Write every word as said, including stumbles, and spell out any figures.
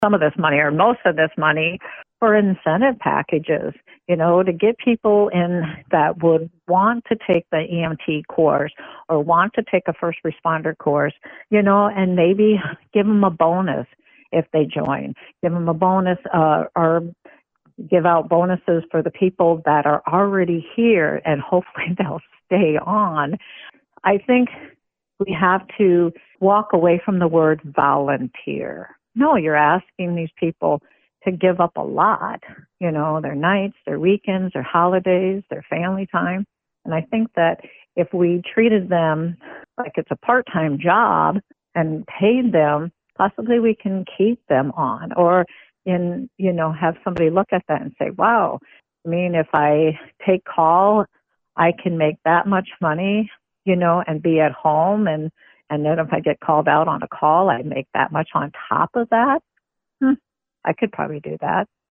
some of this money or most of this money for incentive packages, you know, to get people in that would want to take the E M T course or want to take a first responder course, you know, and maybe give them a bonus if they join, give them a bonus uh, or give out bonuses for the people that are already here, and hopefully they'll stay on. I think we have to walk away from the word volunteer. No, you're asking these people to give up a lot, you know, their nights, their weekends, their holidays, their family time. And I think that if we treated them like it's a part-time job and paid them, possibly we can keep them on, or in, you know, have somebody look at that and say, wow, I mean, if I take call, I can make that much money, you know, and be at home. And, and then if I get called out on a call, I make that much on top of that. Hmm, I could probably do that.